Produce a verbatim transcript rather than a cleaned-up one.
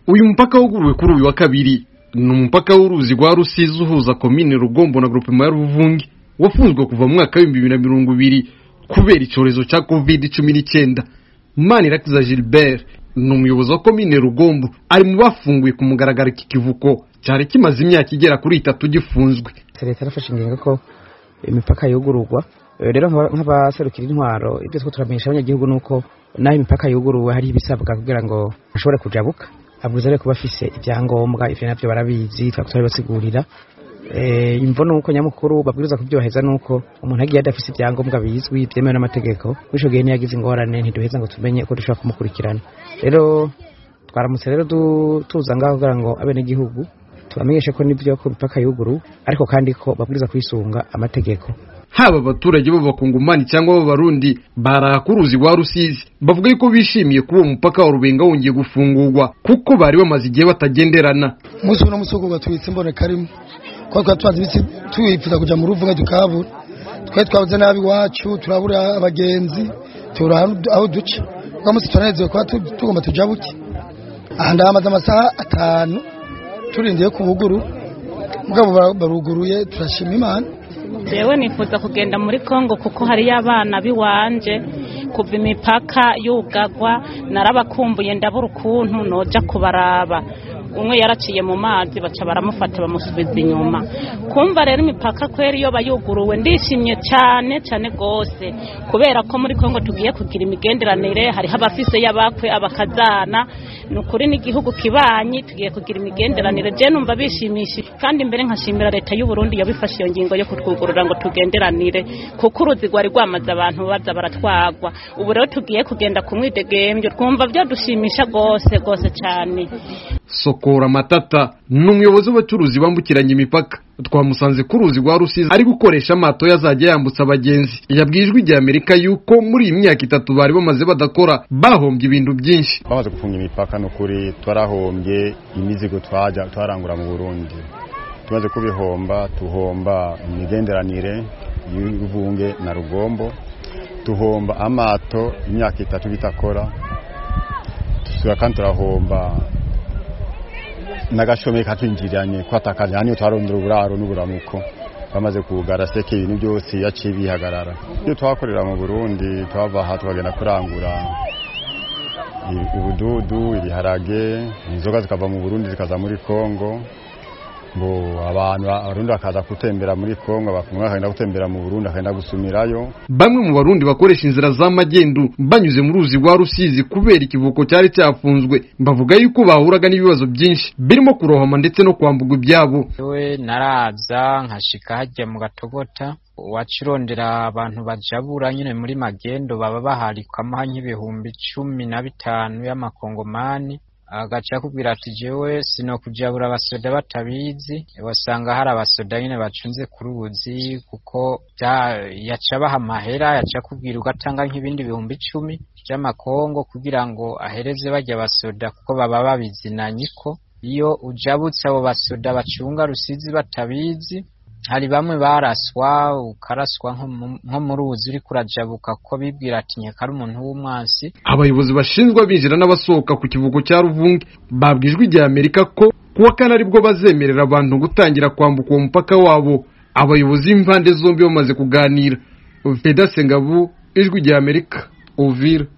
Uyu mpaka wuguruwe kuri uyu wa kabiri ni umupaka w'uruzi rwa Rusizi uhuza komine Rugombo na groupement ya Ruvungi wafunzwe kuva mu mwaka wa bibiri na mirongo ibiri kubera icyorezo cya covid cumi n'icyenda. Manirakiza Gilbert ni umuyobozi wa komine Rugombo ari mu bafunguye ku mugaragaro iki kivuko cyari kimaze imyaka igera kuri itatu gifunzwe. Leta yarafashe ingingo ko imipaka yugururwa. Rero nk'abaserukira intwaro ibyo two turamenyesha abanyagihugu nuko naho imipaka yuguruwe hari ibisabwa kugira ngo ashobore kujabuka. Abuze rero kuba afise ibyangombwa ivyo navyo barabizi twakutari basigurira. Eh imvo nuko nyamukuru babwiriza kubyoheza nuko umuntu agiye adafise ibyangombwa bizwi byemewe n'amategeko bisho gihe niyagize ingorane ntiduheza ngo tumenye ko dushaka kumukurikirana. Rero twaramutse rero tuza ngaho kugira ngo abene gihugu tubamenyeshe ko nibyo ko imipaka yuguru ariko kandi ko babwiriza kwisunga amategeko. Haba abaturage b'abakongomani cyangwa b'abarundi barakuruzi wa Rusizi bavuga yuko bishimiye kuba umupaka wa Rubenga wongeye gufungurwa kuko bari bamaze igihe batagenderana. Muzi no musoko gatwitse mbone karimo kwa kwa twazi bitse tuyifuza kuja mu Ruvunga tukabura twe twabuze nabi wacu turabura abagenzi tura aho duca kwa musi turaneze kwa tugomba tujabuke ahanda amaze amasaha atanu turindiye ku buguru mugabo baruguruye turashima Imana. Jewe nifuza kugenda muri Kongo kuko hari abana biwanje kuva imipaka yugagwa narabakumbuye ndabura ukuntu noja kubaraba. Umwe yaraciye mu mazi baca baramufata bamusubiza inyuma. Kumva rero imipaka kweri yo bayuguruwe ndishimye cyane cyane gose kubera ko muri Kongo tugiye kugira imigenderanire hari habafise yabakwe abakazana nukuri n'igihugu kibanyi tugiye kugira imigenderanire. Je numva bishimisha kandi mbere nkashimira leta y'u Burundi yabifashe iyo ngingo yo kutwugurura ngo tugenderanire kuko uruzi rwari rwamaze abantu baza baratwagwa. Ubu rero tugiye kugenda kumwidegembyo twumva byo dushimisha gose gose cyane. Sokora Matata n'umuyobozi w'abacuruzi bambukiranya imipaka twamusanze ku ruzi rwa Rusizi ari gukoresha amato yazajya yambutsa abagenzi. Yabwijwe ijya Amerika yuko muri imyaka itatu bari bamaze badakora bahombye ibintu byinshi. Bamaze gufunga imipaka no kuri twarahombye imizigo twaja twarangura mu Burundi. Tumaze kubihomba tuhomba imigenderanire y'Uruvunge na Rugombo, tuhomba amato imyaka itatu bitakora, tusura kandi turahomba nagashome katwinjiranye kwatakanye hano twarondera uburaro n'uburamuko bamaze kugara seke ibintu byose yaciye bihagarara. Iyo twakorera mu Burundi twava aha twagenda kurangura ubududu ibiharage inzoga zikava mu Burundi zikaza muri Kongo bo abantu abarundi bakaza kutembera muri Kongo bakumwa akagenda gutembera mu Burundi akagenda gusumirayo. Bamwe mu barundi bakoresha inzira za magendu banyuze mu ruzi rwa Rusizi kubera ikivuko cyari cyafunzwe bavuga yuko bahuraga n'ibibazo byinshi birimo kurohama ndetse no kwambuga ibyabo. Yewe naraza nkashika hajya mu Gatogota wacirondera abantu bajabura nyine muri magendo baba baharikamo nk'ibihumbi cumi na bitanu y'amakongomani. Agacha kubwira ati jewe sino kujabura abasoda batabizi wasanga hari abasoda nyine bacunze kuri ubuzi kuko yaca baha amahera yaca kubwira ugatanga nk'ibindi bihumbi icumi by'amakongo kugira ngo ahereze bajya abasoda kuko baba babizinanye ko iyo ujabutse abo basoda bacunga Rusizi batabizi hari bamwe baraswa ukaraswa nko muri uzi uri kurajabuka ko bibwira ati nyekara umuntu w'umwansi. Abayobozi bashinzwe binjira n'abasohoka ku kivuko cya Ruvungi babwijwe ijya Amerika ko kuwa kana aribwo bazemerera abantu gutangira kwambuka uwo mupaka wabo. Abayobozi b'impande zombi bamaze kuganira. Veda Sengabu, ijwi rya Amerika, Uvira.